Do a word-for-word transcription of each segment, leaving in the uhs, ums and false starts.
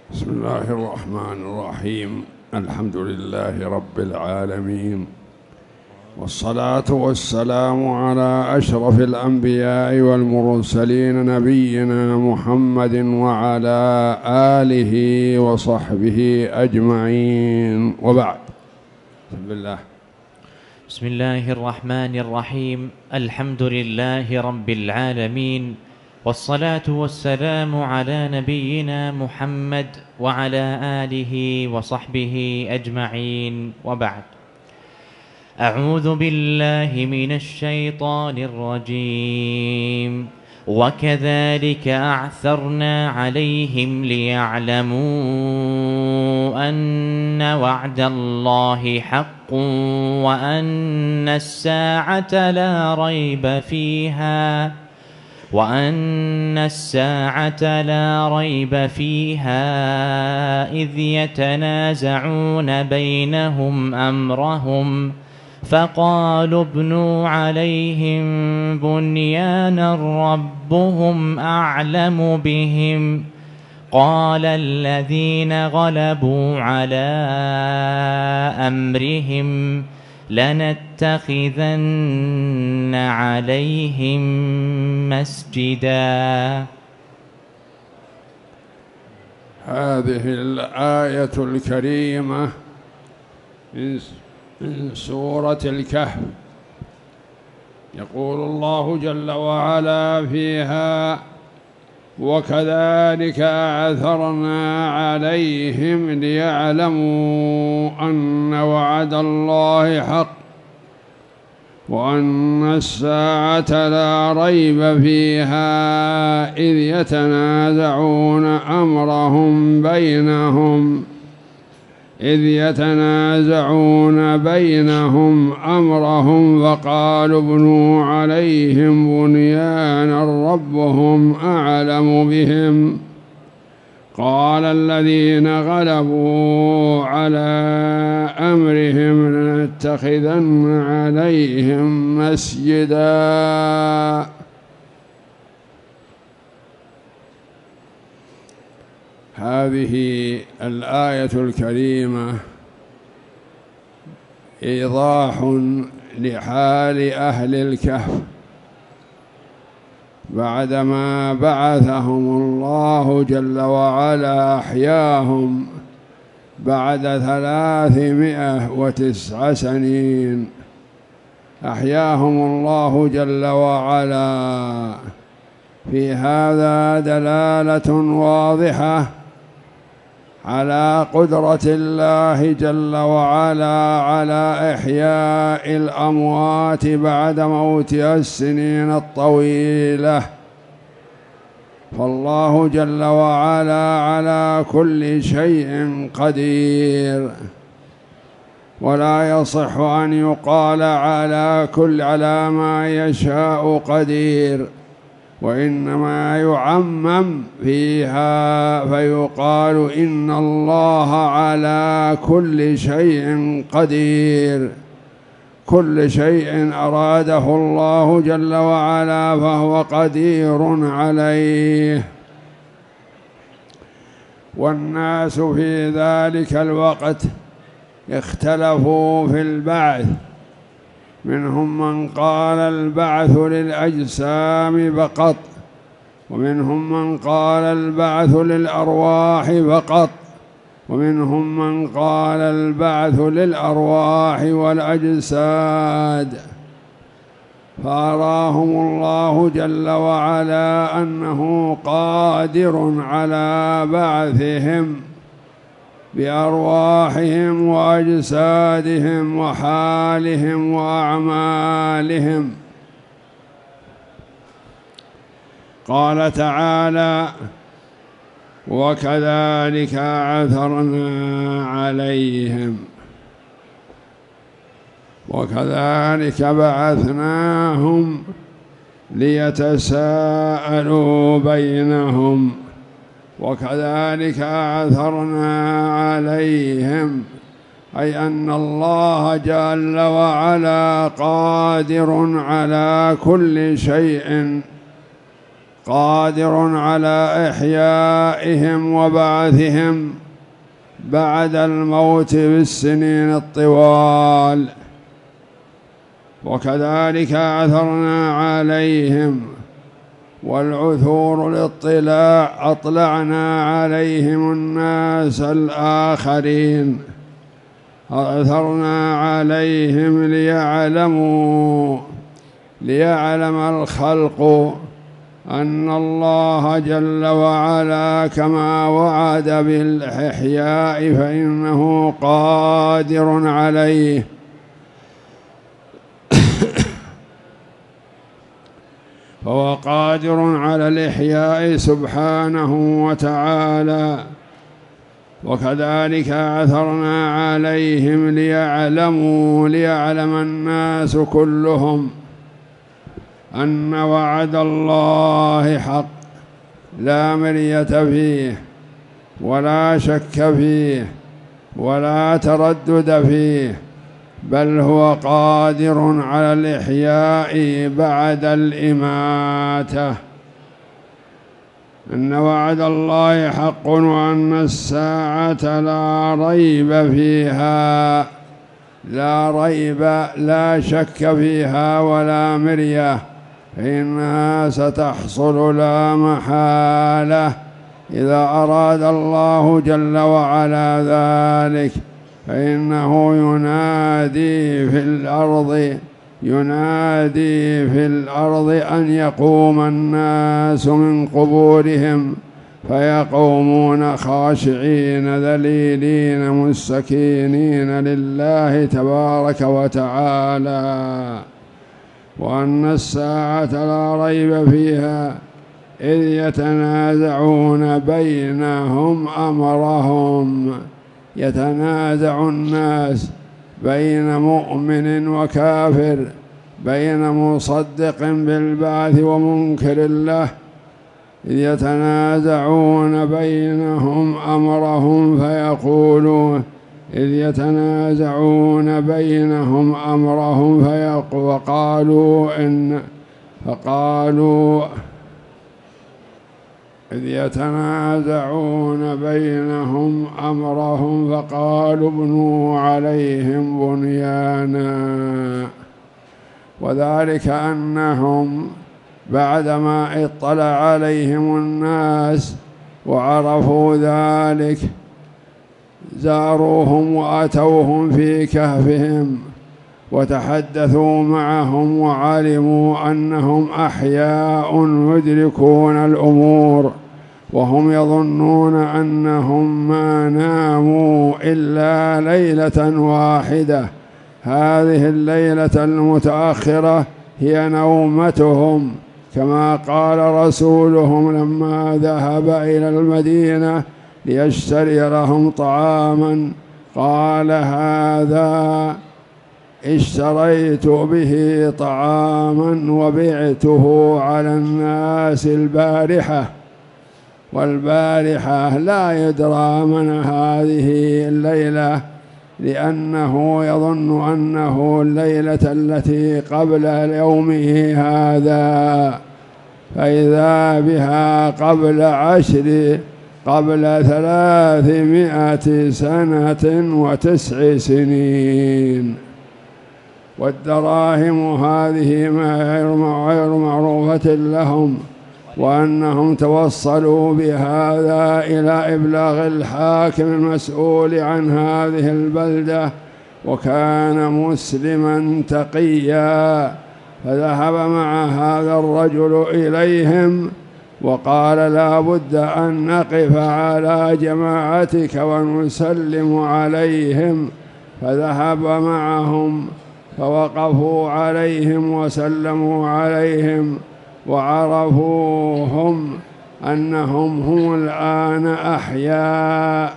بسم الله الرحمن الرحيم. الحمد لله رب العالمين، والصلاة والسلام على أشرف الأنبياء والمرسلين نبينا محمد وعلى آله وصحبه أجمعين، وبعد. بسم الله بسم الله الرحمن الرحيم. الحمد لله رب العالمين، والصلاة والسلام على نبينا محمد وعلى آله وصحبه أجمعين، وبعد. أعوذ بالله من الشيطان الرجيم. وكذلك أعثرنا عليهم ليعلموا أن وعد الله حق وأن الساعة لا ريب فيها وأن الساعة لا ريب فيها إذ يتنازعون بينهم أمرهم فقالوا ابنوا عليهم بنيانا ربهم أعلم بهم قال الذين غلبوا على أمرهم لنتخذن عليهم مسجدا. هذه الآية الكريمة من سورة الكهف. يقول الله جل وعلا فيها: وكذلك أعثرنا عليهم ليعلموا أن وعد الله حق وأن الساعة لا ريب فيها إذ يتنازعون أمرهم بينهم إذ يتنازعون بينهم أمرهم فقالوا ابنوا عليهم بنيانا ربهم أعلم بهم قال الذين غلبوا على أمرهم لنتخذن عليهم مسجدا. هذه الآية الكريمة إيضاح لحال أهل الكهف بعدما بعثهم الله جل وعلا، أحياهم بعد ثلاثمائة وتسع سنين، أحياهم الله جل وعلا. في هذا دلالة واضحة على قدرة الله جل وعلا على إحياء الأموات بعد موتها السنين الطويلة، فالله جل وعلا على كل شيء قدير، ولا يصح أن يقال على كل على ما يشاء قدير، وإنما يعمم فيها فيقال إن الله على كل شيء قدير. كل شيء أراده الله جل وعلا فهو قدير عليه. والناس في ذلك الوقت اختلفوا في البعث، منهم من قال البعث للأجسام فقط، ومنهم من قال البعث للأرواح فقط، ومنهم من قال البعث للأرواح والأجساد. فأراهم الله جل وعلا أنه قادر على بعثهم بأرواحهم وأجسادهم وحالهم وأعمالهم. قال تعالى: وكذلك عثرنا عليهم، وكذلك بعثناهم ليتساءلوا بينهم، وكذلك أعثرنا عليهم، أي أن الله جل وعلا قادر على كل شيء، قادر على إحيائهم وبعثهم بعد الموت بالسنين الطوال. وكذلك عثرنا عليهم، والعثور الاطلاع أطلعنا عليهم الناس الآخرين، عثرنا عليهم ليعلموا ليعلم الخلق أن الله جل وعلا كما وعد بالإحياء فإنه قادر عليه. فهو قادر على الإحياء سبحانه وتعالى. وكذلك عثرنا عليهم ليعلموا ليعلم الناس كلهم أن وعد الله حق لا مرية فيه ولا شك فيه ولا تردد فيه، بل هو قادر على الإحياء بعد الإماتة. إن وعد الله حق وأن الساعة لا ريب فيها، لا ريب لا شك فيها ولا مرية، فإنها ستحصل لا محالة إذا أراد الله جل وعلا ذلك. فإنه ينادي في الأرض ينادي في الأرض أن يقوم الناس من قبورهم، فيقومون خاشعين ذليلين مستكينين لله تبارك وتعالى. وأن الساعة لا ريب فيها إذ يتنازعون بينهم أمرهم. يتنازع الناس بين مؤمن وكافر، بين مصدق بالبعث ومنكر له، إذ يتنازعون بينهم أمرهم فيقولون إذ يتنازعون بينهم أمرهم فقالوا إن فقالوا إذ يتنازعون بينهم أمرهم فقالوا ابنوا عليهم بنيانا. وذلك أنهم بعدما اطلع عليهم الناس وعرفوا ذلك زاروهم وأتوهم في كهفهم وتحدثوا معهم وعلموا أنهم أحياء يدركون الأمور، وهم يظنون أنهم ما ناموا إلا ليلة واحدة. هذه الليلة المتأخرة هي نومتهم، كما قال رسولهم لما ذهب إلى المدينة ليشتري لهم طعاما قال هذا اشتريت به طعاما وبعته على الناس البارحة، والبارحة لا يدرى من هذه الليلة، لأنه يظن أنه الليلة التي قبل يومه هذا، فإذا بها قبل عشر قبل ثلاثمائة سنة وتسع سنين. والدراهم هذه غير معروفة لهم، وأنهم توصلوا بهذا إلى إبلاغ الحاكم المسؤول عن هذه البلدة، وكان مسلما تقيا، فذهب مع هذا الرجل إليهم وقال لا بد أن نقف على جماعتك ونسلم عليهم، فذهب معهم فوقفوا عليهم وسلموا عليهم وعرفوهم أنهم هم الآن أحياء،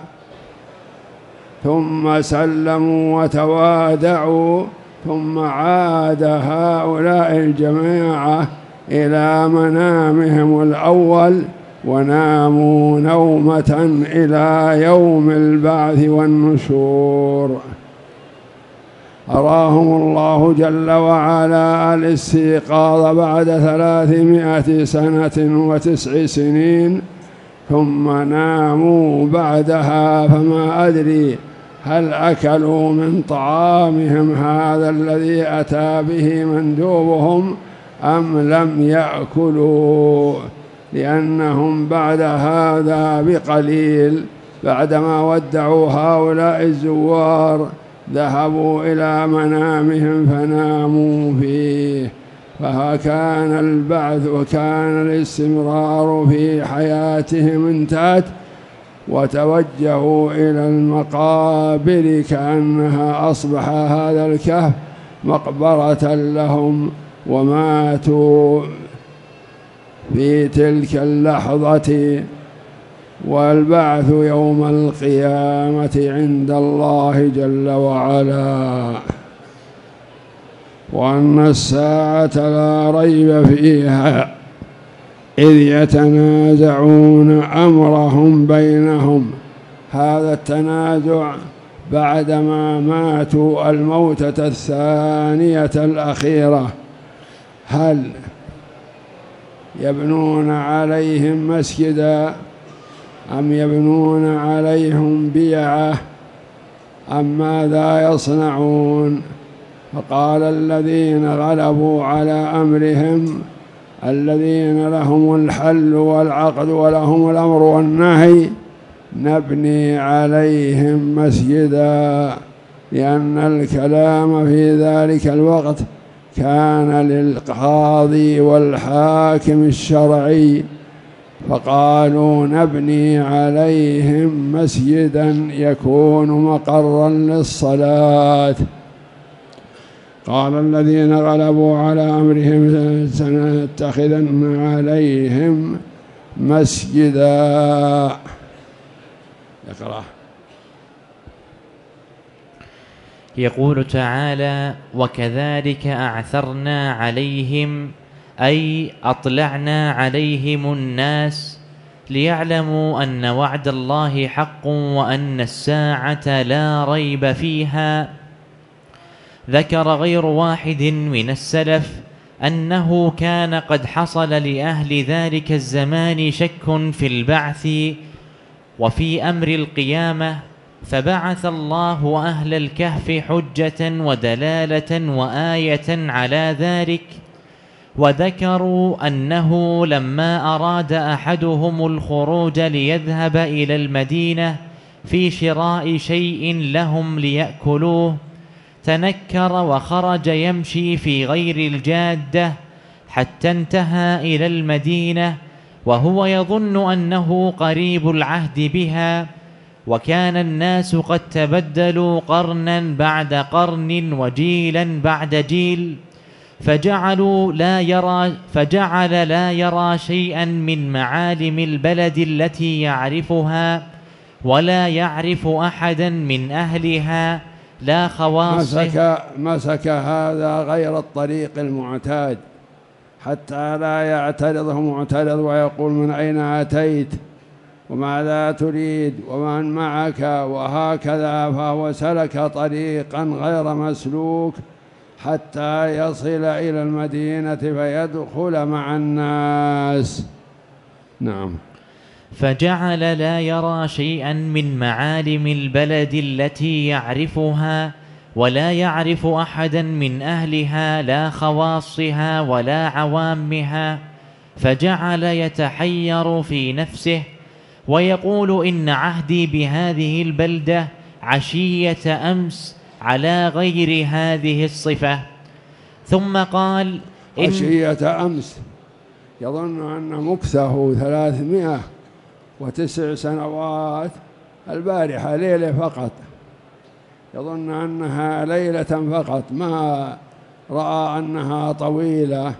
ثم سلموا وتوادعوا، ثم عاد هؤلاء الجماعة إلى منامهم الأول وناموا نومة إلى يوم البعث والنشور. أراهم الله جل وعلا الاستيقاظ بعد ثلاثمائة سنة وتسع سنين، ثم ناموا بعدها، فما أدري هل أكلوا من طعامهم هذا الذي أتى به مندوبهم أم لم يأكلوا، لأنهم بعد هذا بقليل بعدما ودعوا هؤلاء الزوار ذهبوا إلى منامهم فناموا فيه. فكان البعث وكان الاستمرار في حياتهم انتهت، وتوجهوا إلى المقابر كأنها أصبح هذا الكهف مقبرة لهم، وماتوا في تلك اللحظة. والبعث يوم القيامة عند الله جل وعلا، وأن الساعة لا ريب فيها إذ يتنازعون أمرهم بينهم. هذا التنازع بعدما ماتوا الموتة الثانية الأخيرة، هل يبنون عليهم مسجدا أم يبنون عليهم بيعة أم ماذا يصنعون؟ فقال الذين غلبوا على أمرهم الذين لهم الحل والعقد ولهم الأمر والنهي نبني عليهم مسجدا، لأن الكلام في ذلك الوقت كان للقاضي والحاكم الشرعي، فقالوا نبني عليهم مسجدا يكون مقرا للصلاة. قال الذين غلبوا على أمرهم سنتخذن عليهم مسجدا. اقرأ. يقول تعالى: وكذلك أعثرنا عليهم، أي أطلعنا عليهم الناس ليعلموا أن وعد الله حق وأن الساعة لا ريب فيها. ذكر غير واحد من السلف أنه كان قد حصل لأهل ذلك الزمان شك في البعث وفي أمر القيامة، فبعث الله أهل الكهف حجة ودلالة وآية على ذلك. وذكروا أنه لما أراد أحدهم الخروج ليذهب إلى المدينة في شراء شيء لهم ليأكلوه تنكر وخرج يمشي في غير الجادة حتى انتهى إلى المدينة وهو يظن أنه قريب العهد بها، وكان الناس قد تبدلوا قرنا بعد قرن وجيلا بعد جيل، فجعلوا لا يرى فجعل لا يرى شيئا من معالم البلد التي يعرفها ولا يعرف أحدا من أهلها لا خواص. مسك, مسك هذا غير الطريق المعتاد حتى لا يعترضه معترض ويقول من أين أتيت وماذا تريد ومن معك، وهكذا، فهو سلك طريقا غير مسلوك حتى يصل إلى المدينة فيدخل مع الناس. نعم. فجعل لا يرى شيئا من معالم البلد التي يعرفها ولا يعرف أحدا من أهلها لا خواصها ولا عوامها، فجعل يتحير في نفسه ويقول إن عهدي بهذه البلدة عشية أمس على غير هذه الصفة. ثم قال إن عشية أمس يظن أن مكثه ثلاثمائة وتسع سنوات، البارحة ليلة فقط، يظن أنها ليلة فقط، ما رأى أنها طويلة.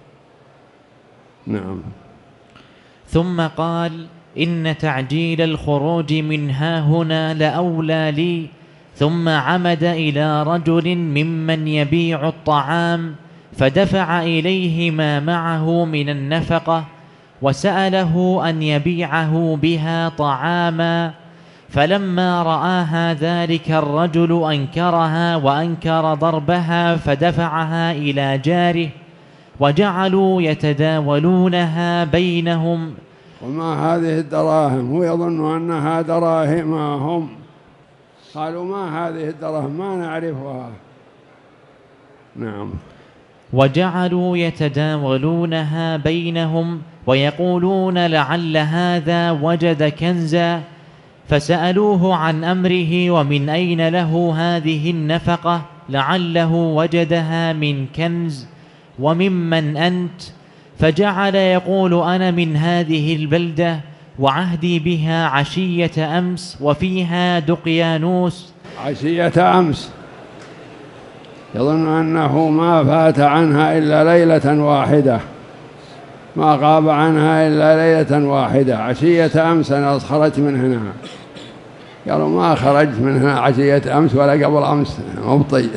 نعم. ثم قال إن تعجيل الخروج من ها هنا لأولى لي. ثم عمد إلى رجل ممن يبيع الطعام فدفع إليه ما معه من النفقة وسأله أن يبيعه بها طعاما، فلما رآها ذلك الرجل أنكرها وأنكر ضربها فدفعها إلى جاره، وجعلوا يتداولونها بينهم. وما هذه الدراهم؟ هو يظن أنها دراهمهم. قالوا ما هذه الدراهم؟ ما نعرفها. نعم. وجعلوا يتداولونها بينهم ويقولون لعل هذا وجد كنزا، فسألوه عن أمره ومن أين له هذه النفقة، لعله وجدها من كنز، وممن أنت؟ فجعل يقول أنا من هذه البلدة وعهدي بها عشية أمس وفيها دقيانوس. عشية أمس، يظن أنه ما فات عنها إلا ليلة واحدة، ما غاب عنها إلا ليلة واحدة. عشية أمس أنا خرجت من هنا. قالوا ما خرجت من هنا عشية أمس ولا قبل أمس، مبطي.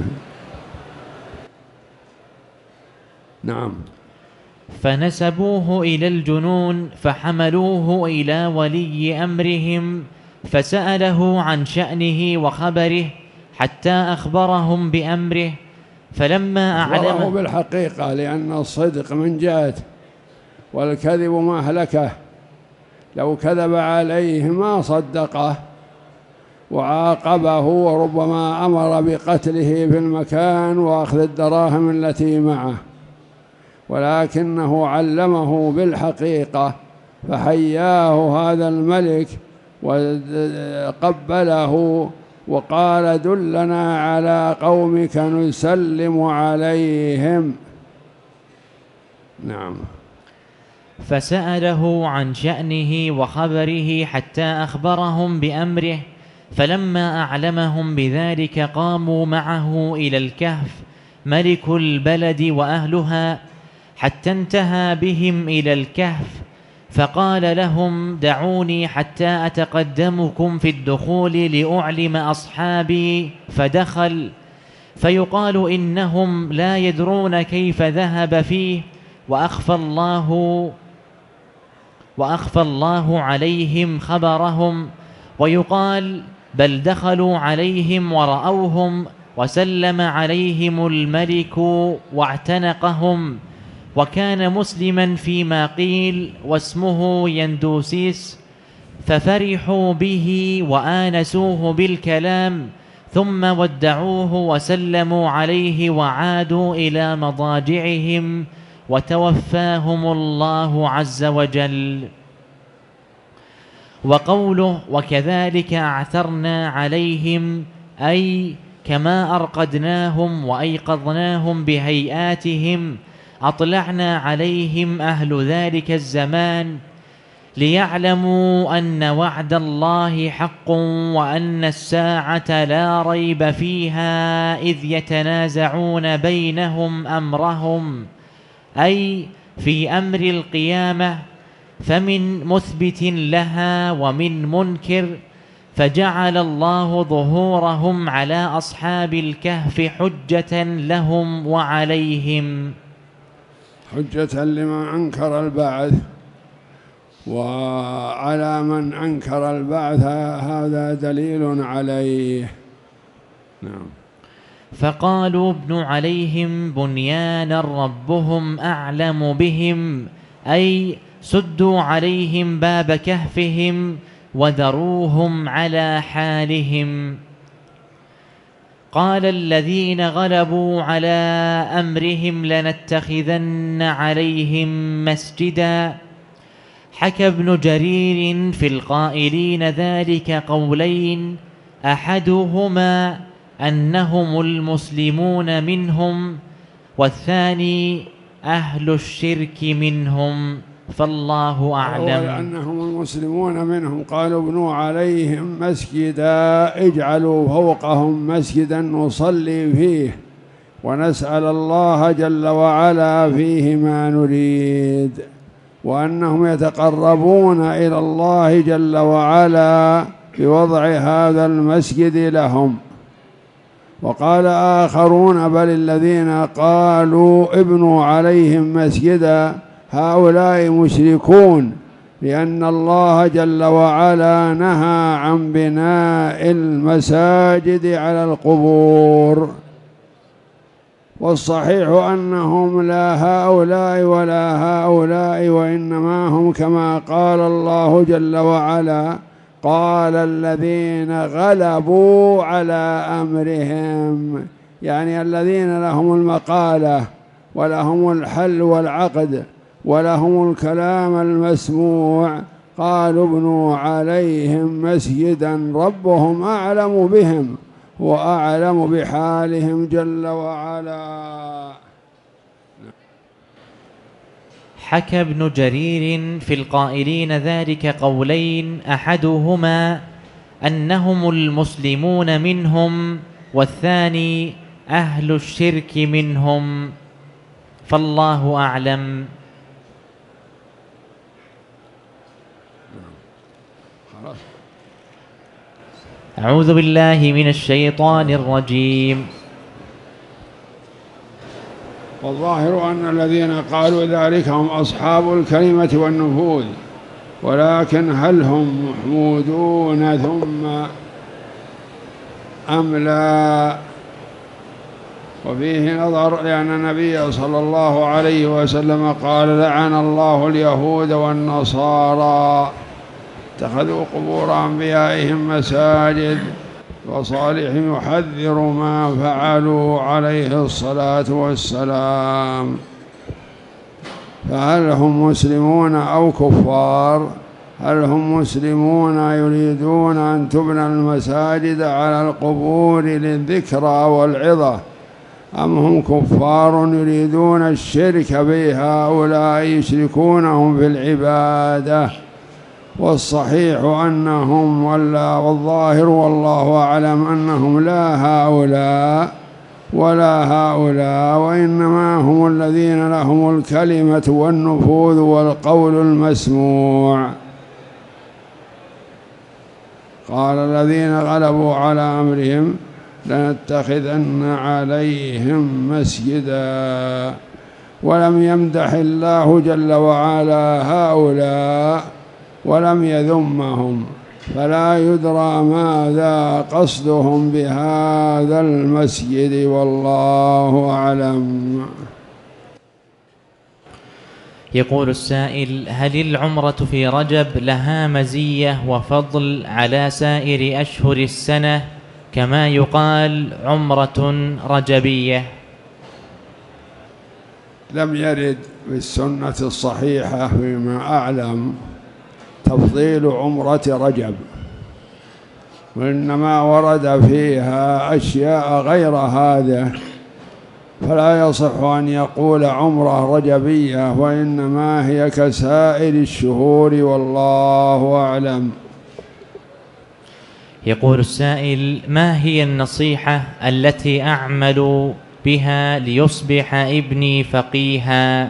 نعم. فنسبوه إلى الجنون فحملوه إلى ولي أمرهم فسأله عن شأنه وخبره حتى أخبرهم بأمره، فلما أعلمه بالحقيقة، لأن الصدق من جهة والكذب مهلكة. لو كذب عليه ما صدقه وعاقبه، وربما أمر بقتله في المكان وأخذ الدراهم التي معه، ولكنه علمه بالحقيقة فحياه هذا الملك وقبله وقال دلنا على قومك نسلم عليهم. نعم. فسأله عن شأنه وخبره حتى أخبرهم بأمره، فلما أعلمهم بذلك قاموا معه إلى الكهف ملك البلد وأهلها، حتى انتهى بهم إلى الكهف فقال لهم دعوني حتى أتقدمكم في الدخول لأعلم أصحابي، فدخل فيقال إنهم لا يدرون كيف ذهب فيه، وأخفى الله وأخفى الله عليهم خبرهم، ويقال بل دخلوا عليهم ورأوهم وسلم عليهم الملك واعتنقهم، وكان مسلما فيما قيل واسمه يندوسيس، ففرحوا به وآنسوه بالكلام، ثم ودعوه وسلموا عليه وعادوا إلى مضاجعهم وتوفاهم الله عز وجل. وقوله وكذلك أعثرنا عليهم، أي كما أرقدناهم وأيقظناهم بهيئاتهم أطلعنا عليهم أهل ذلك الزمان، ليعلموا أن وعد الله حق وأن الساعة لا ريب فيها، إذ يتنازعون بينهم أمرهم، أي في أمر القيامة، فمن مثبت لها ومن منكر، فجعل الله ظهورهم على أصحاب الكهف حجة لهم وعليهم. حجة لمن أنكر البعث، وعلى من أنكر البعث هذا دليل عليه. نعم. فقالوا ابنوا عليهم بنيانا ربهم أعلم بهم، أي سدوا عليهم باب كهفهم وذروهم على حالهم. قال الذين غلبوا على أمرهم لنتخذن عليهم مسجدا. حكى ابن جرير في القائلين ذلك قولين، أحدهما أنهم المسلمون منهم، والثاني أهل الشرك منهم، فالله أعلم. أنهم المسلمون منهم قالوا ابنوا عليهم مسجدا، اجعلوا فوقهم مسجدا نصلي فيه ونسأل الله جل وعلا فيه ما نريد، وأنهم يتقربون إلى الله جل وعلا بوضع هذا المسجد لهم. وقال آخرون بل الذين قالوا ابنوا عليهم مسجدا هؤلاء مشركون، لأن الله جل وعلا نهى عن بناء المساجد على القبور، والصحيح أنهم لا هؤلاء ولا هؤلاء، وإنما هم كما قال الله جل وعلا: قال الذين غلبوا على أمرهم، يعني الذين لهم المقالة ولهم الحل والعقد ولهم الكلام المسموع، قالوا ابنوا عليهم مسجدا ربهم أعلم بهم وأعلم بحالهم جل وعلا. حكى ابن جرير في القائلين ذلك قولين: أحدهما أنهم المسلمون منهم، والثاني أهل الشرك منهم، فالله أعلم. أعوذ بالله من الشيطان الرجيم. والظاهر أن الذين قالوا ذلك هم أصحاب الكلمة والنفوذ، ولكن هل هم محمودون ثم أم لا؟ وفيه نظر، لأن النبي صلى الله عليه وسلم قال: لعن الله اليهود والنصارى اتخذوا قبور أنبيائهم مساجد، وصالح يحذر ما فعلوا عليه الصلاة والسلام. فهل هم مسلمون أو كفار؟ هل هم مسلمون يريدون أن تبنى المساجد على القبور للذكرى والعظة، أم هم كفار يريدون الشرك بها، هؤلاء يشركونهم في العبادة؟ والصحيح أنهم ولا والظاهر والله أعلم أنهم لا هؤلاء ولا هؤلاء، وإنما هم الذين لهم الكلمة والنفوذ والقول المسموع. قال الذين غلبوا على أمرهم: لنتخذن عليهم مسجدا. ولم يمدح الله جل وعلا هؤلاء ولم يذمهم، فلا يدرى ماذا قصدهم بهذا المسجد، والله أعلم. يقول السائل: هل العمرة في رجب لها مزية وفضل على سائر أشهر السنة كما يقال عمرة رجبية؟ لم يرد في السنة الصحيحة فيما أعلم تفضيل عمرة رجب، وإنما ورد فيها أشياء غير هذا، فلا يصح أن يقول عمرة رجبية، وإنما هي كسائر الشهور، والله أعلم. يقول السائل: ما هي النصيحة التي أعمل بها ليصبح ابني فقيها؟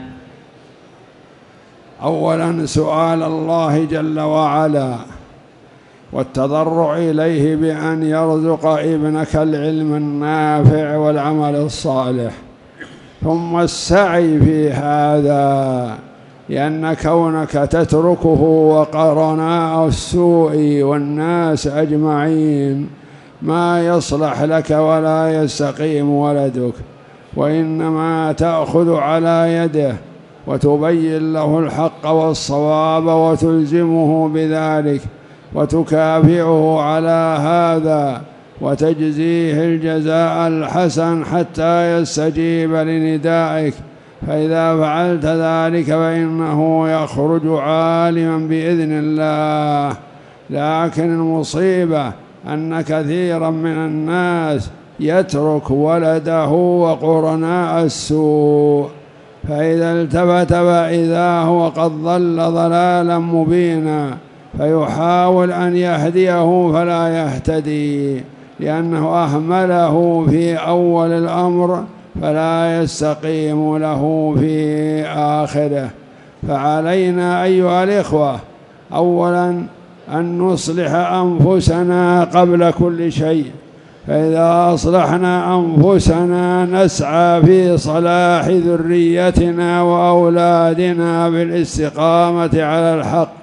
أولا سؤال الله جل وعلا والتضرع إليه بأن يرزق ابنك العلم النافع والعمل الصالح، ثم السعي في هذا، لأن كونك تتركه وقرناء السوء والناس أجمعين ما يصلح لك ولا يستقيم ولدك، وإنما تأخذ على يده وتبين له الحق والصواب وتلزمه بذلك وتكافئه على هذا وتجزيه الجزاء الحسن حتى يستجيب لندائك، فإذا فعلت ذلك فإنه يخرج عالما بإذن الله. لكن المصيبة أن كثيرا من الناس يترك ولده وقرناء السوء، فإذا التفت فإذا هو قد ضل ضلالا مبينا، فيحاول أن يهديه فلا يهتدي، لأنه أهمله في أول الأمر فلا يستقيم له في آخره. فعلينا أيها الإخوة أولا أن نصلح أنفسنا قبل كل شيء، فإذا أصلحنا أنفسنا نسعى في صلاح ذريتنا وأولادنا بالاستقامة على الحق،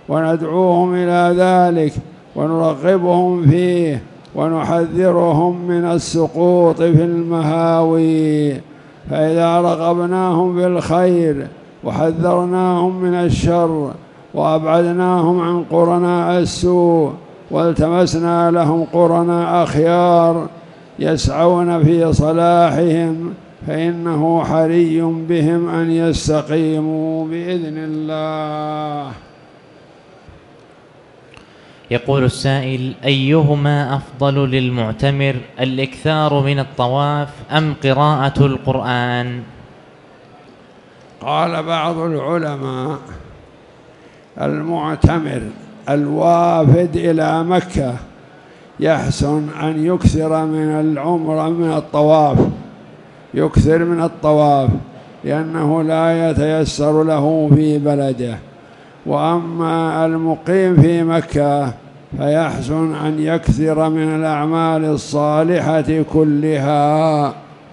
وندعوهم إلى ذلك ونرغبهم فيه ونحذرهم من السقوط في المهاوي. فإذا رغبناهم بالخير وحذرناهم من الشر وأبعدناهم عن قرناء السوء والتمسنا لهم قرناء أخيار يسعون في صلاحهم، فإنه حري بهم أن يستقيموا بإذن الله. يقول السائل: أيهما أفضل للمعتمر، الإكثار من الطواف أم قراءة القرآن؟ قال بعض العلماء: المعتمر الوافد إلى مكة يحسن أن يكثر من العمرة من الطواف، يكثر من الطواف لأنه لا يتيسر له في بلده. وأما المقيم في مكة فيحسن أن يكثر من الأعمال الصالحة كلها.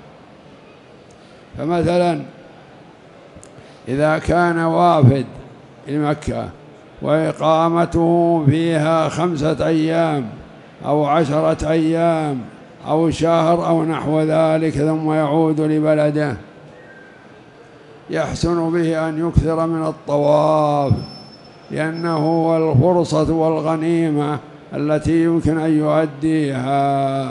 فمثلا إذا كان وافد لمكة وإقامته فيها خمسة أيام أو عشرة أيام أو شهر أو نحو ذلك ثم يعود لبلده، يحسن به أن يكثر من الطواف، لأنه هو الفرصة والغنيمة التي يمكن أن يؤديها.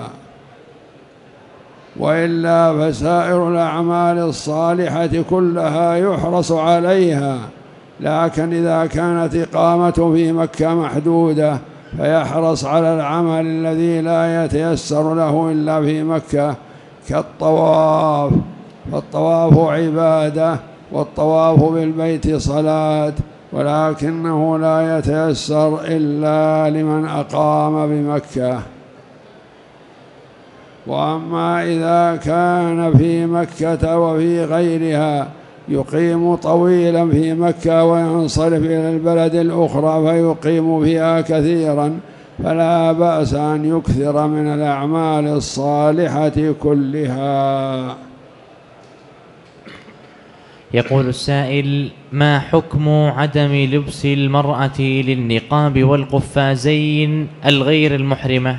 وإلا فسائر الأعمال الصالحة كلها يحرص عليها، لكن إذا كانت إقامته في مكة محدودة فيحرص على العمل الذي لا يتيسر له إلا في مكة كالطواف، فالطواف عبادة والطواف بالبيت صلاة، ولكنه لا يتيسر إلا لمن أقام بمكة. وأما إذا كان في مكة وفي غيرها يقيم طويلا في مكة وينصرف إلى البلد الأخرى فيقيم فيها كثيرا، فلا بأس أن يكثر من الأعمال الصالحة كلها. يقول السائل: ما حكم عدم لبس المرأة للنقاب والقفازين الغير المحرمة؟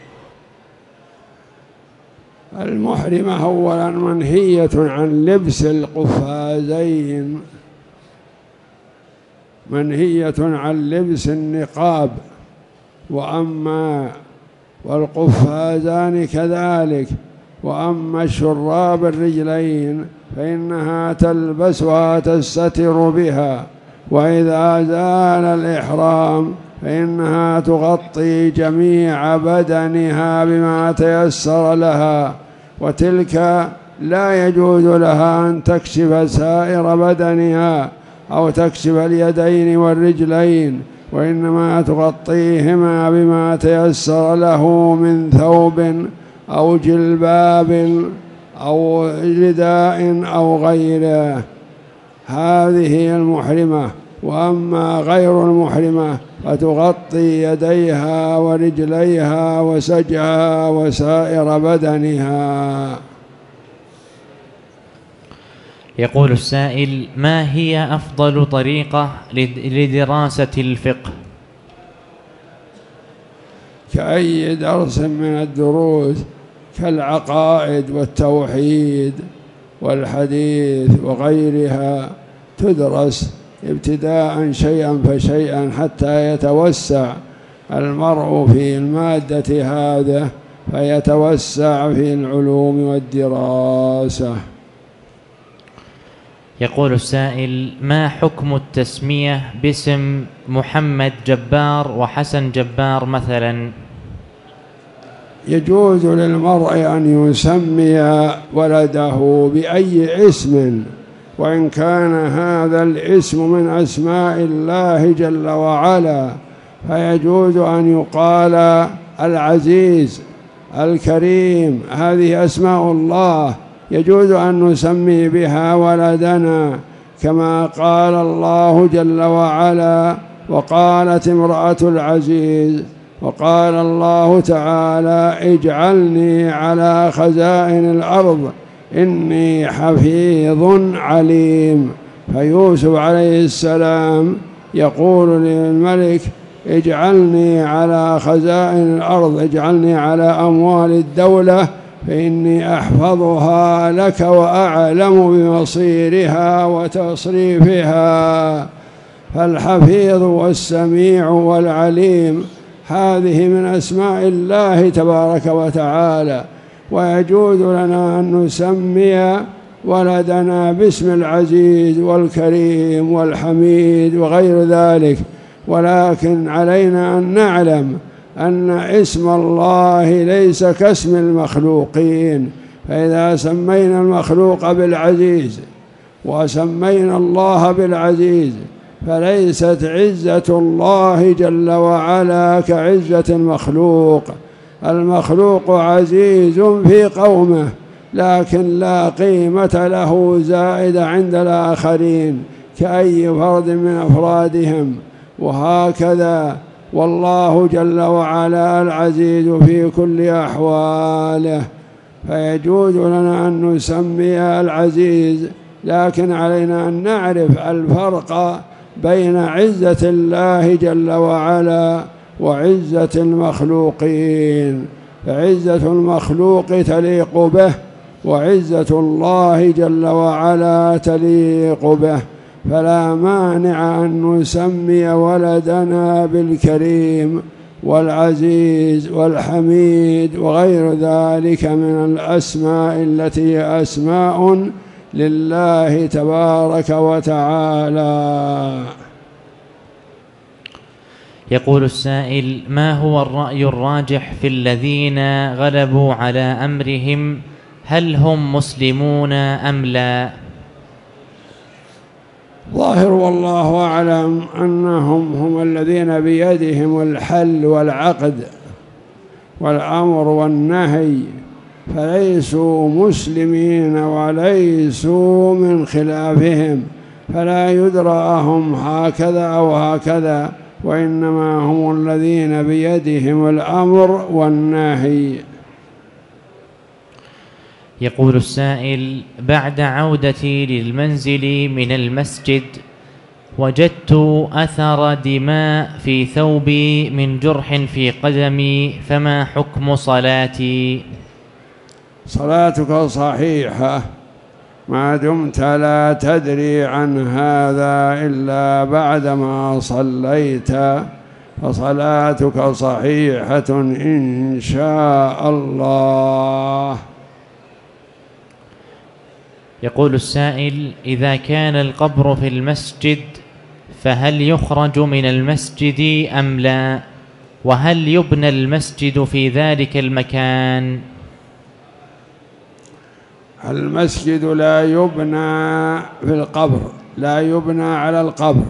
المحرمة أولا منهية عن لبس القفازين، منهية عن لبس النقاب، وأما والقفازان كذلك. وأما الشراب الرجلين فإنها تلبسها تستتر بها، وإذا زال الإحرام فإنها تغطي جميع بدنها بما تيسر لها، وتلك لا يجوز لها أن تكشف سائر بدنها أو تكشف اليدين والرجلين، وإنما تغطيهما بما تيسر له من ثوب أو جلباب أو رداء أو غيره. هذه المحرمة. وأما غير المحرمة فتغطي يديها ورجليها وسجها وسائر بدنها. يقول السائل: ما هي أفضل طريقة لدراسة الفقه؟ كأي درس من الدروس كالعقائد والتوحيد والحديث وغيرها، تدرس ابتداء شيئا فشيئا حتى يتوسع المرء في المادة هذا، فيتوسع في العلوم والدراسة. يقول السائل: ما حكم التسمية باسم محمد جبار وحسن جبار مثلا؟ يجوز للمرء أن يسمي ولده بأي اسم، وإن كان هذا الاسم من أسماء الله جل وعلا، فيجوز أن يقال العزيز الكريم، هذه أسماء الله يجوز أن نسمي بها ولدنا، كما قال الله جل وعلا: وقالت امرأة العزيز، وقال الله تعالى: اجعلني على خزائن الأرض إني حفيظ عليم. فيوسف عليه السلام يقول للملك اجعلني على خزائن الأرض، اجعلني على أموال الدولة فإني أحفظها لك وأعلم بمصيرها وتصريفها. فالحفيظ والسميع والعليم هذه من أسماء الله تبارك وتعالى، ويجوز لنا أن نسمي ولدنا باسم العزيز والكريم والحميد وغير ذلك، ولكن علينا أن نعلم أن اسم الله ليس كاسم المخلوقين. فإذا سمينا المخلوق بالعزيز وسمينا الله بالعزيز فليست عزة الله جل وعلا كعزة المخلوق. المخلوق عزيز في قومه لكن لا قيمة له زائدة عند الآخرين كأي فرد من أفرادهم، وهكذا والله جل وعلا العزيز في كل أحواله. فيجوز لنا أن نسمي العزيز، لكن علينا أن نعرف الفرق بين عزة الله جل وعلا وعزة المخلوقين. فعزة المخلوق تليق به، وعزة الله جل وعلا تليق به، فلا مانع أن نسمي ولدنا بالكريم والعزيز والحميد وغير ذلك من الأسماء التي هي أسماء لله تبارك وتعالى. يقول السائل: ما هو الرأي الراجح في الذين غلبوا على أمرهم؟ هل هم مسلمون أم لا؟ ظاهر والله أعلم أنهم هم الذين بيدهم الحل والعقد والأمر والنهي، فليسوا مسلمين وليسوا من خلافهم، فلا يدرى هم هكذا أو هكذا، وإنما هم الذين بيدهم الأمر والنهي. يقول السائل: بعد عودتي للمنزل من المسجد وجدت أثر دماء في ثوبي من جرح في قدمي، فما حكم صلاتي؟ صلاتك صحيحة ما دمت لا تدري عن هذا إلا بعدما صليت، فصلاتك صحيحة إن شاء الله. يقول السائل: إذا كان القبر في المسجد فهل يخرج من المسجد أم لا؟ وهل يبنى المسجد في ذلك المكان؟ المسجد لا يبنى في القبر، لا يبنى على القبر،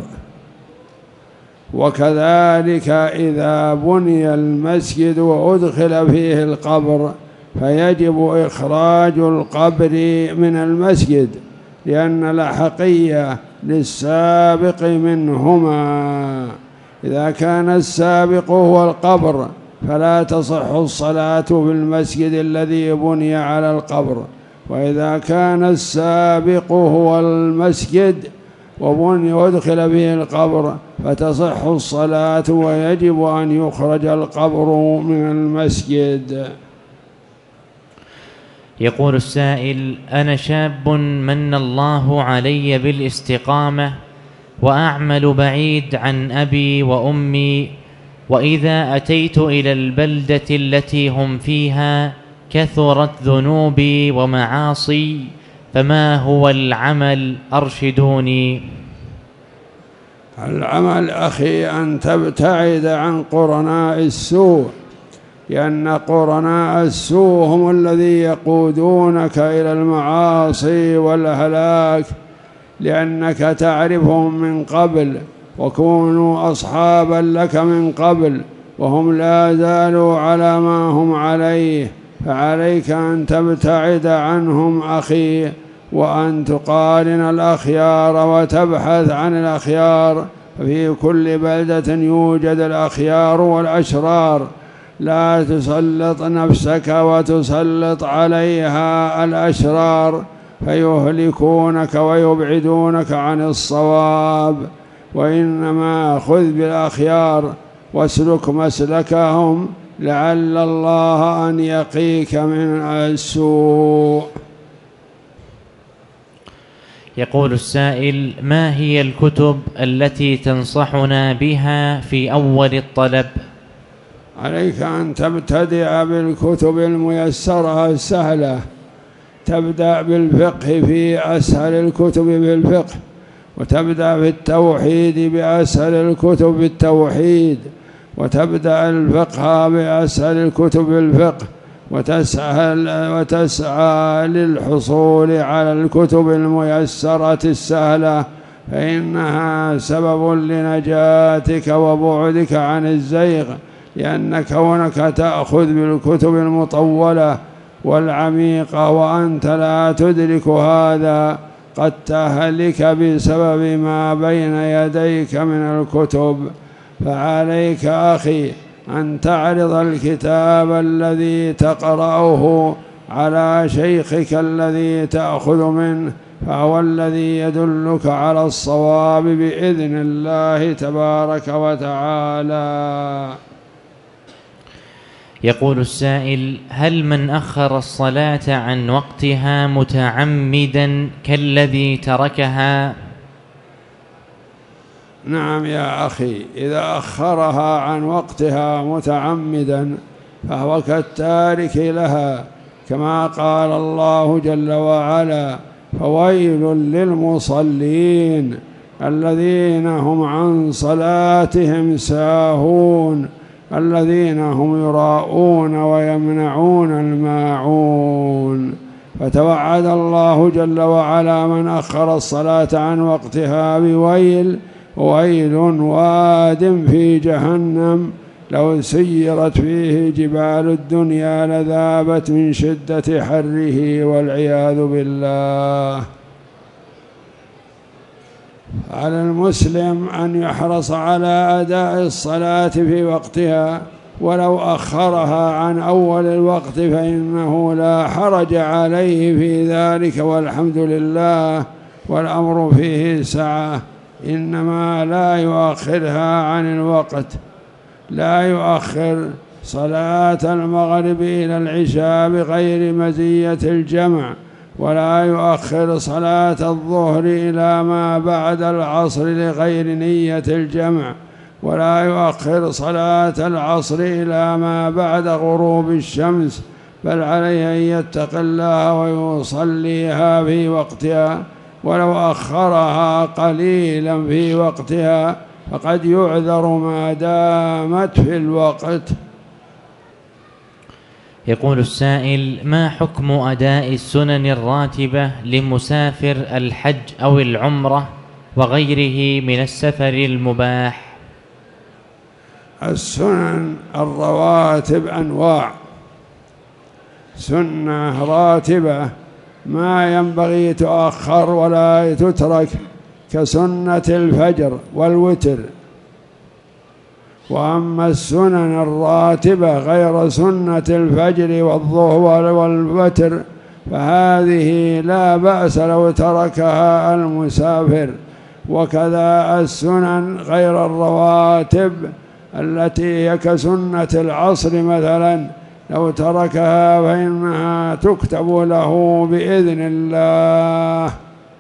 وكذلك إذا بني المسجد وأدخل فيه القبر فيجب إخراج القبر من المسجد، لأن الأحقية للسابق منهما. إذا كان السابق هو القبر فلا تصح الصلاة في المسجد الذي بني على القبر، وإذا كان السابق هو المسجد وبني وادخل به القبر فتصح الصلاة، ويجب أن يخرج القبر من المسجد. يقول السائل: أنا شاب من الله علي بالاستقامة وأعمل بعيد عن أبي وأمي، وإذا أتيت إلى البلدة التي هم فيها كثرت ذنوبي ومعاصي، فما هو العمل؟ أرشدوني. العمل أخي أن تبتعد عن قرناء السوء، لأن قرناء السوء هم الذي يقودونك إلى المعاصي والهلاك، لأنك تعرفهم من قبل وكونوا أصحابا لك من قبل وهم لا زالوا على ما هم عليه، فعليك أن تبتعد عنهم أخي، وأن تقارن الأخيار وتبحث عن الأخيار. في كل بلدة يوجد الأخيار والأشرار، لا تسلط نفسك وتسلط عليها الأشرار فيهلكونك ويبعدونك عن الصواب. وإنما خذ بالأخيار واسلك مسلكهم لعل الله أن يقيك من السوء. يقول السائل: ما هي الكتب التي تنصحنا بها في أول الطلب؟ عليك أن تبتدئ بالكتب الميسرة السهلة، تبدأ بالفقه في أسهل الكتب بالفقه، وتبدأ في التوحيد بأسهل الكتب بالتوحيد، وتبدأ الفقه بأسهل الكتب بالفقه، وتسهل وتسعى للحصول على الكتب الميسرة السهلة، فإنها سبب لنجاتك وبعدك عن الزيغ، لأن كونك تأخذ بالكتب المطولة والعميقة وأنت لا تدرك هذا قد تهلك بسبب ما بين يديك من الكتب. فعليك أخي أن تعرض الكتاب الذي تقرأه على شيخك الذي تأخذ منه، فهو الذي يدلك على الصواب بإذن الله تبارك وتعالى. يقول السائل: هل من أخر الصلاة عن وقتها متعمدا كالذي تركها؟ نعم يا أخي، إذا أخرها عن وقتها متعمدا فهو كالتارك لها، كما قال الله جل وعلا: فويل للمصلين الذين هم عن صلاتهم ساهون الذين هم يراءون ويمنعون الماعون. فتوعد الله جل وعلا من أخر الصلاة عن وقتها بويل، ويل واد في جهنم لو سيرت فيه جبال الدنيا لذابت من شدة حره والعياذ بالله. على المسلم أن يحرص على أداء الصلاة في وقتها، ولو أخرها عن أول الوقت فإنه لا حرج عليه في ذلك، والحمد لله، والأمر فيه سعة. إنما لا يؤخرها عن الوقت، لا يؤخر صلاة المغرب إلى العشاء بغير مزية الجمع، ولا يؤخر صلاة الظهر إلى ما بعد العصر لغير نية الجمع، ولا يؤخر صلاة العصر إلى ما بعد غروب الشمس، بل عليه أن يتق الله ويصليها في وقتها، ولو أخرها قليلا في وقتها فقد يعذر ما دامت في الوقت. يقول السائل: ما حكم أداء السنن الراتبة لمسافر الحج أو العمرة وغيره من السفر المباح؟ السنن الرواتب أنواع، سنة راتبة ما ينبغي تؤخر ولا تترك كسنة الفجر والوتر، وأما السنن الراتبة غير سنة الفجر والظهر والوتر فهذه لا بأس لو تركها المسافر، وكذا السنن غير الرواتب التي هي كسنة العصر مثلا لو تركها فإنها تكتب له بإذن الله.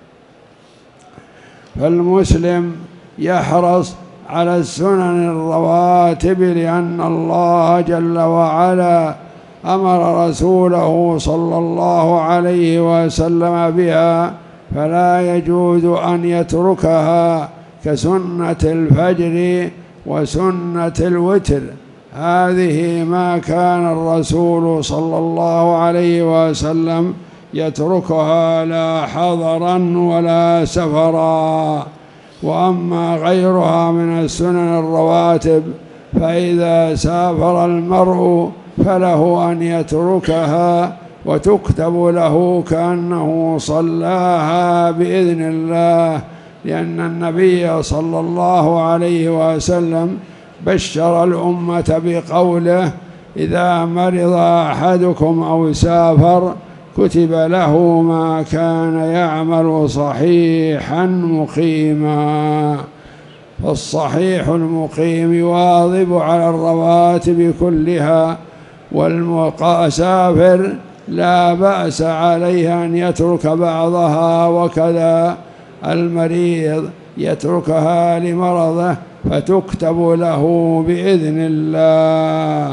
فالمسلم يحرص على السنن الرواتب، لأن الله جل وعلا أمر رسوله صلى الله عليه وسلم بها، فلا يجوز أن يتركها كسنة الفجر وسنة الوتر. هذه ما كان الرسول صلى الله عليه وسلم يتركها لا حضرا ولا سفرا. وأما غيرها من السنن الرواتب فإذا سافر المرء فله أن يتركها وتكتب له كأنه صلاها بإذن الله، لأن النبي صلى الله عليه وسلم بشر الأمة بقوله: إذا مرض أحدكم أو سافر كتب له ما كان يعمل صحيحا مقيما. فالصحيح المقيم واظب على الرواتب كلها، والمسافر لا بأس عليه أن يترك بعضها، وكذا المريض يتركها لمرضه فتكتب له بإذن الله.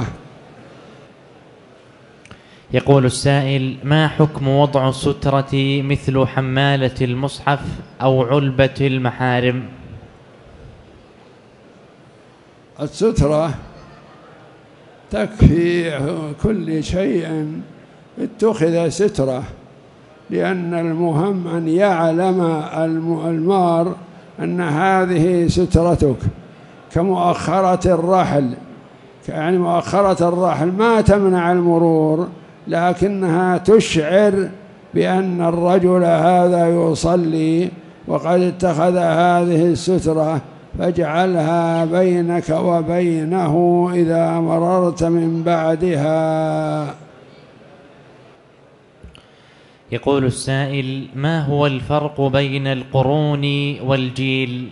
يقول السائل: ما حكم وضع السترة مثل حمالة المصحف أو علبة المحارم؟ السترة تكفي كل شيء اتخذ سترة، لأن المهم أن يعلم المار أن هذه سترتك، كمؤخرة الرحل، يعني مؤخرة الرحل ما تمنع المرور، لكنها تشعر بأن الرجل هذا يصلي وقد اتخذ هذه السترة، فاجعلها بينك وبينه إذا مررت من بعدها. يقول السائل: ما هو الفرق بين القرون والجيل؟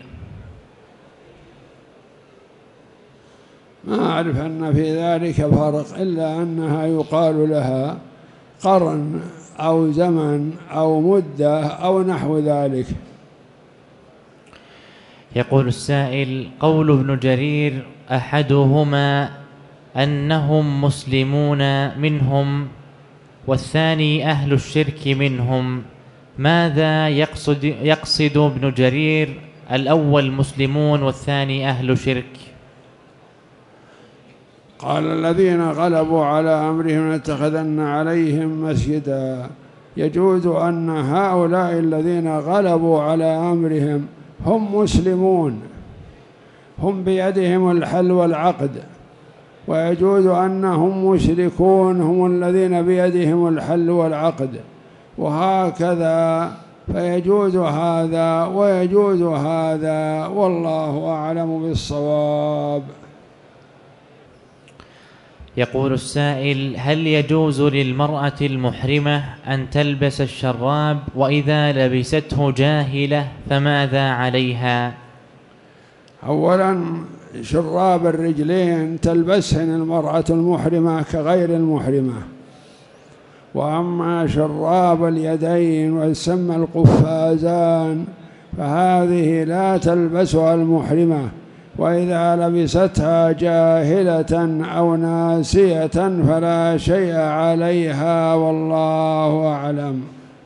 ما أعرف أن في ذلك فرق، إلا أنها يقال لها قرن أو زمن أو مدة أو نحو ذلك. يقول السائل: قول ابن جرير أحدهما أنهم مسلمون منهم والثاني أهل الشرك منهم، ماذا يقصد, يقصد ابن جرير؟ الأول مسلمون والثاني أهل شرك. قال: الذين غلبوا على أمرهم لاتخذن عليهم مسجدا. يجوز أن هؤلاء الذين غلبوا على أمرهم هم مسلمون، هم بيدهم الحل والعقد، ويجوز أنهم مشركون هم الذين بيدهم الحل والعقد، وهكذا، فيجوز هذا ويجوز هذا، والله أعلم بالصواب. يقول السائل: هل يجوز للمرأة المحرمة أن تلبس الشراب، وإذا لبسته جاهلة فماذا عليها؟ أولا، شراب الرجلين تلبسهن المرأة المحرمة كغير المحرمة، وأما شراب اليدين ويسمى القفازان فهذه لا تلبسها المحرمة، وإذا لبستها جاهلة أو ناسية فلا شيء عليها، والله أعلم.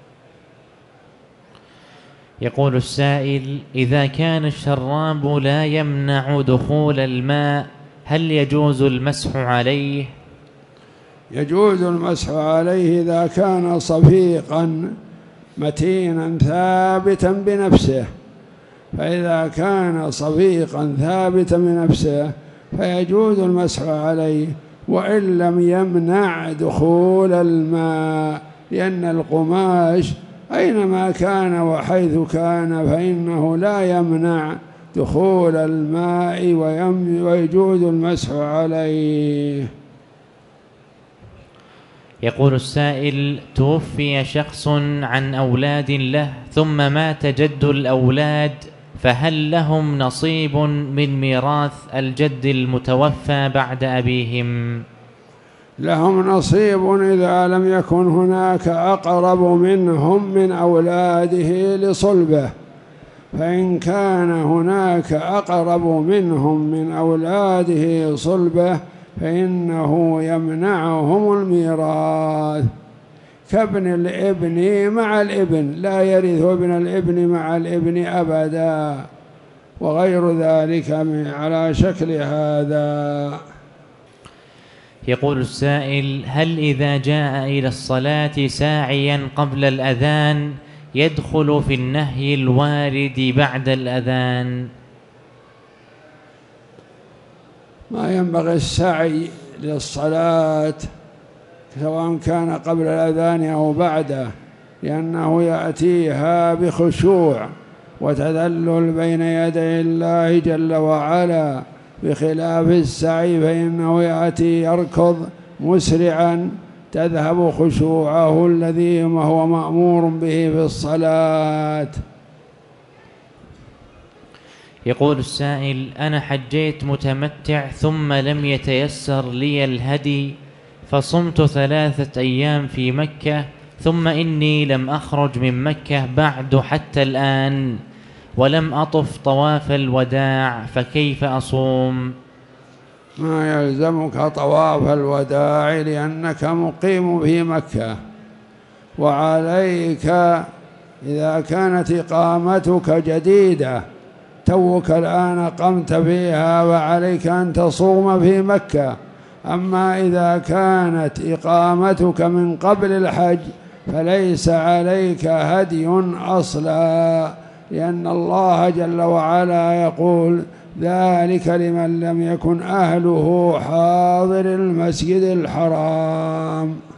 يقول السائل: إذا كان الشراب لا يمنع دخول الماء هل يجوز المسح عليه؟ يجوز المسح عليه إذا كان صفيقا متينا ثابتا بنفسه، فإذا كان صفيقا ثابتا بنفسه فيجوز المسح عليه، وإن لم يمنع دخول الماء، لأن القماش أينما كان وحيث كان فإنه لا يمنع دخول الماء ويجوز المسح عليه. يقول السائل: توفي شخص عن أولاد له ثم مات جد الأولاد، فهل لهم نصيب من ميراث الجد المتوفى بعد أبيهم؟ لهم نصيب إذا لم يكن هناك أقرب منهم من أولاده لصلبه، فإن كان هناك أقرب منهم من أولاده صلبه فإنه يمنعهم الميراث، كابن الابن مع الابن، لا يرث ابن الابن مع الابن أبدا، وغير ذلك على شكل هذا. يقول السائل: هل إذا جاء إلى الصلاة ساعيا قبل الأذان يدخل في النهي الوارد بعد الأذان؟ ما ينبغي السعي للصلاة سواء كان قبل الأذان أو بعده، لأنه يأتيها بخشوع وتذلل بين يدي الله جل وعلا، بخلاف السعي فإنه يأتي يركض مسرعا تذهب خشوعه الذي هو مأمور به في الصلاة. يقول السائل: أنا حجيت متمتع ثم لم يتيسر لي الهدي، فصمت ثلاثة أيام في مكة، ثم إني لم أخرج من مكة بعد حتى الآن، ولم أطف طواف الوداع، فكيف أصوم؟ ما يلزمك طواف الوداع لأنك مقيم في مكة، وعليك إذا كانت إقامتك جديدة توك الآن قمت فيها وعليك أن تصوم في مكة. أما إذا كانت إقامتك من قبل الحج فليس عليك هدي أصلا، لأن الله جل وعلا يقول: ذلك لمن لم يكن أهله حاضر المسجد الحرام.